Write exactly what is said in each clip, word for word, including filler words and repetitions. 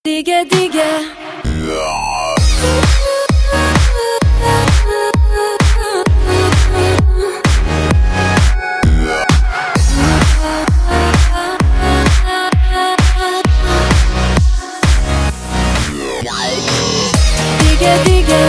دیگه دیگه دیگه دیگه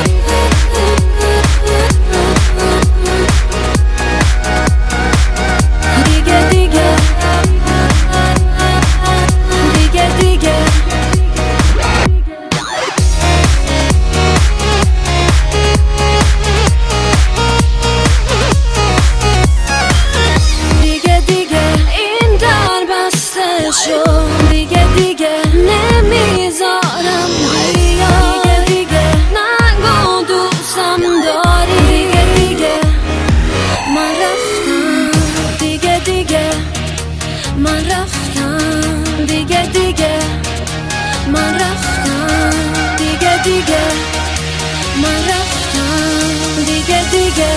دیگه دیگه نمیذارم بیا دیگه دیگه نگو دوستم داری دیگه دیگه من رفتم دیگه دیگه من رفتم دیگه دیگه من رفتم دیگه دیگه من رفتم دیگه دیگه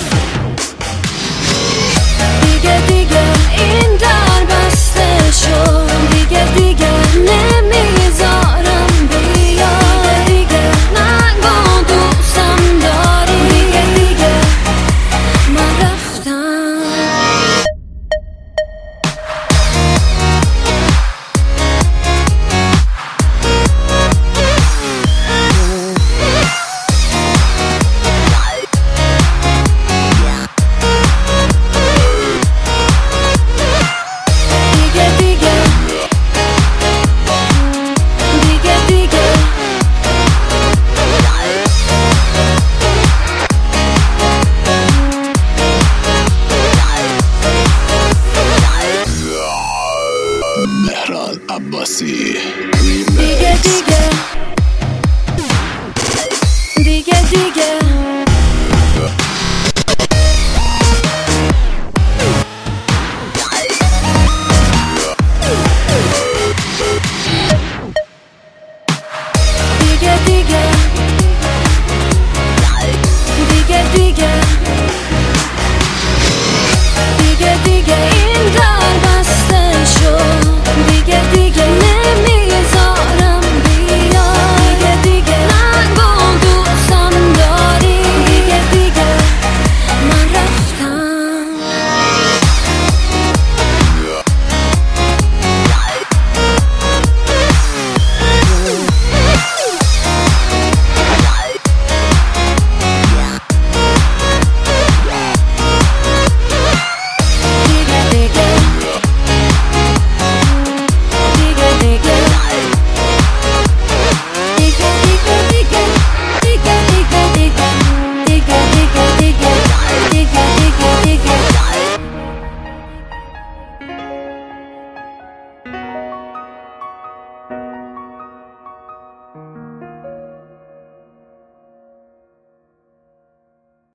دیگه دیگه این در بسته شد دیگه دیگه نمیذارم بیا دیگه نگو دوستم داری دیگه دیگه من رفتم مهران عباسی دیگه دیگه دیگه دیگه